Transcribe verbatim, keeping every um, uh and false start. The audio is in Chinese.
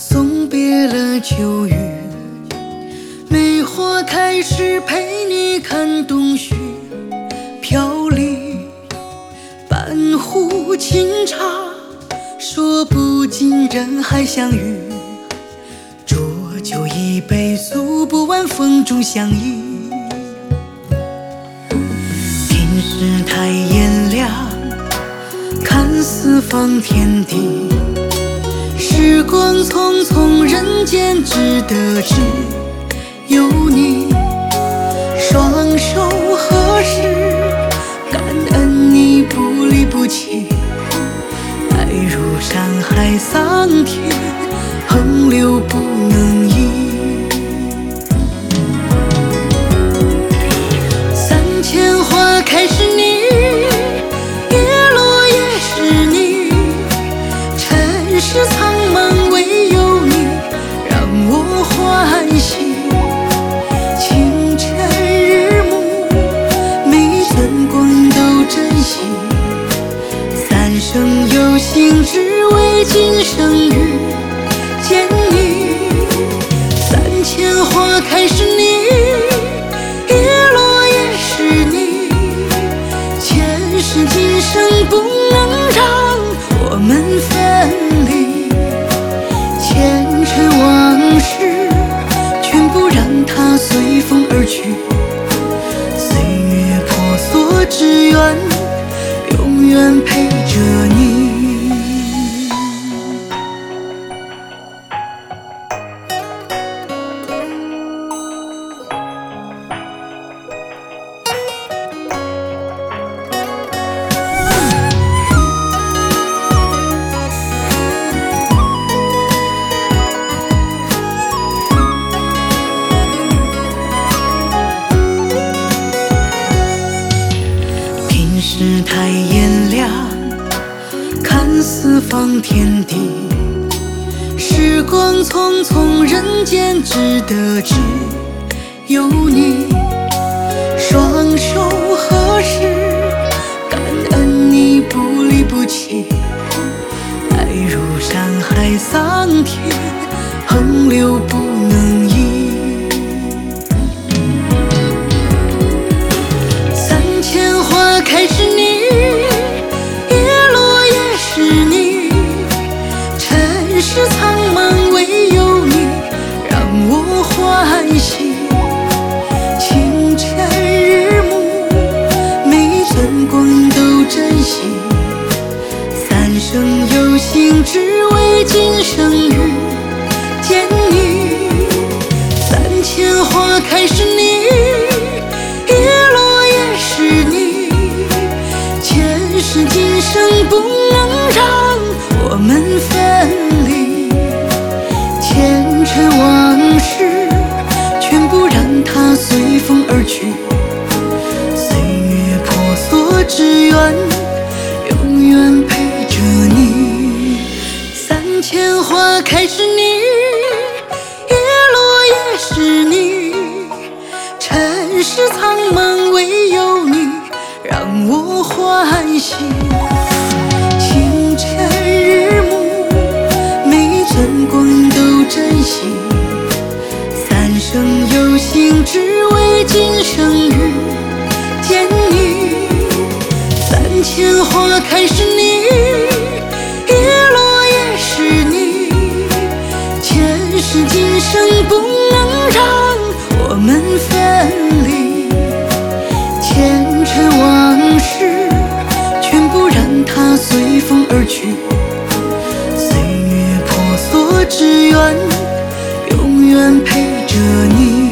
送别了秋雨，梅花开时陪你看冬雪飘零，半壶清茶，说不尽人海相遇，浊酒一杯，诉不完风中相依。听世态炎凉，看四方天地，时光匆匆，人间只得只有你。双手合十，感恩你不离不弃，爱如山海桑田，横流不能移。三千花开是你，叶落也是你，尘世苍茫唯有你让我欢喜。清晨日暮，每寸光都珍惜，三生有幸只为今生遇见你。三千花开是你，叶落也是你，前世今生不能让我们分离。前尘往事全部让它随风而去，岁月婆娑，只愿永远陪着你。世态炎凉，看四方天地，时光匆匆，人间只得只有你。双手合十，感恩你不离不弃，爱如山海桑田，横流不能移。三千花开是你，叶落也是你，尘世苍茫唯有你让我欢喜。清晨日暮，每寸光都珍惜，三生有幸只为今生遇见你。三千花开是你，叶落也是你，前世今生不能让我们分离。前尘往事全部让它随风而去，岁月婆娑，只愿永远陪着你。三千花开是你，叶落也是你，尘世苍茫唯有你让我欢喜。清晨日暮，每寸光都珍惜，三生有幸只为今生遇见你。三千花开是你，叶落也是你，前世今生不能让我们分离。前尘往事全部让它随风而去，岁月婆娑，只愿永远陪着你。